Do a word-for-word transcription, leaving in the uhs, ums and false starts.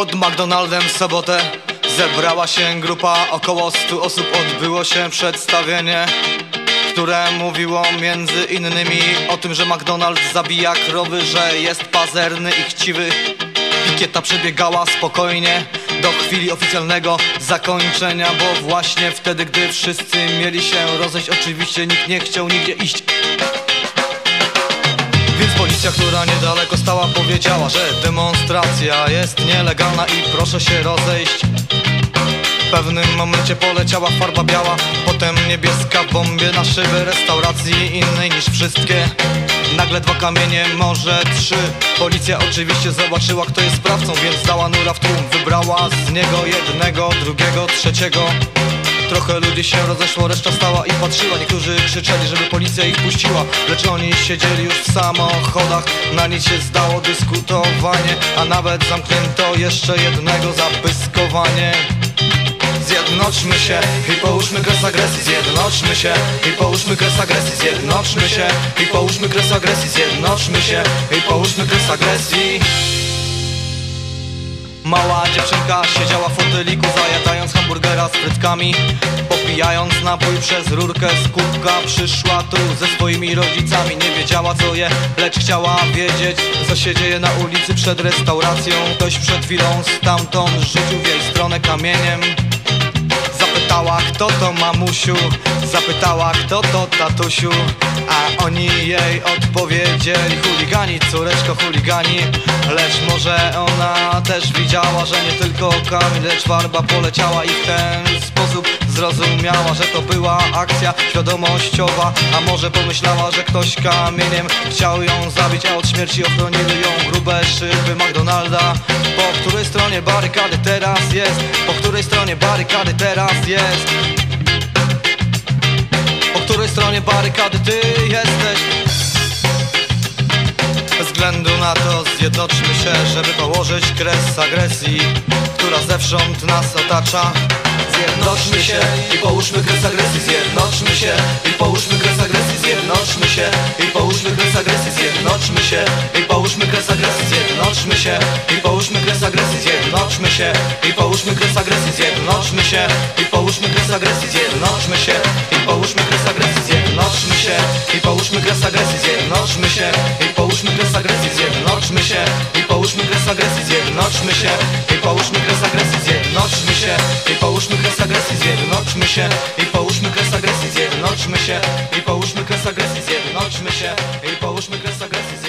Pod McDonaldem w sobotę zebrała się grupa około stu osób. Odbyło się przedstawienie, które mówiło między innymi o tym, że McDonald's zabija krowy, że jest pazerny i chciwy. Pikieta przebiegała spokojnie do chwili oficjalnego zakończenia, bo właśnie wtedy, gdy wszyscy mieli się rozejść, oczywiście nikt nie chciał nigdzie iść. Więc policja, która niedaleko stała, powiedziała, że demonstracja jest nielegalna i proszę się rozejść. W pewnym momencie poleciała farba biała, potem niebieska w bombie na szyby restauracji innej niż wszystkie. Nagle dwa kamienie, może trzy. Policja oczywiście zobaczyła, kto jest sprawcą, więc dała nura w tłum. Wybrała z niego jednego, drugiego, trzeciego. Trochę ludzi się rozeszło, reszta stała i patrzyła. Niektórzy krzyczeli, żeby policja ich puściła, lecz oni siedzieli już w samochodach. Na nic się zdało dyskutowanie, a nawet zamknięto jeszcze jednego za pyskowanie. Zjednoczmy się i połóżmy kres agresji. Zjednoczmy się i połóżmy kres agresji. Zjednoczmy się i połóżmy kres agresji. Zjednoczmy się i połóżmy kres agresji. Mała dziewczynka siedziała w foteliku, zajadając hamburgera z frytkami, popijając napój przez rurkę z kubka. Przyszła tu ze swoimi rodzicami, nie wiedziała co je, lecz chciała wiedzieć, co się dzieje na ulicy przed restauracją. Ktoś przed chwilą stamtąd rzucił w jej stronę kamieniem. Zapytała, kto to, mamusiu? Zapytała, kto to, tatusiu? A oni jej odpowiedzieli: chuligani, córeczko, chuligani. Lecz może ona też widziała, że nie tylko kamień, lecz farba poleciała, i w ten sposób zrozumiała, że to była akcja świadomościowa. A może pomyślała, że ktoś kamieniem chciał ją zabić, a od śmierci ochroniły ją grube szyby McDonalda. Po której stronie barykady teraz jest? Po której stronie barykady teraz jest? Po której stronie barykady ty jesteś? Bez względu na to zjednoczmy się, żeby położyć kres agresji, która zewsząd nas otacza. Zjednoczmy się i połóżmy kres agresji. Zjednoczmy się i połóżmy kres agresji. Zjednoczmy się i połóżmy kres agresji. Zjednoczmy się i połóżmy kres agresji. Zjednoczmy się i połóżmy kres agresji. Zjednoczmy się i połóżmy kres agresji. Zjednoczmy się i połóżmy kres agresji. Zjednoczmy się i połóżmy kres agresji. Zjednoczmy się i połóżmy kres agresji. Zjednoczmy się i połóżmy kres agresji. Zjednoczmy się i połóżmy kres agresji. Zjednoczmy się i połóżmy kres agresji. Zjednoczmy się i połóżmy kres agresji. Zjednoczmy się i połóżmy kres agresji. Zjednoczmy się i połóżmy kres agresji. Zjednoczmy się i połóżmy kres agresji.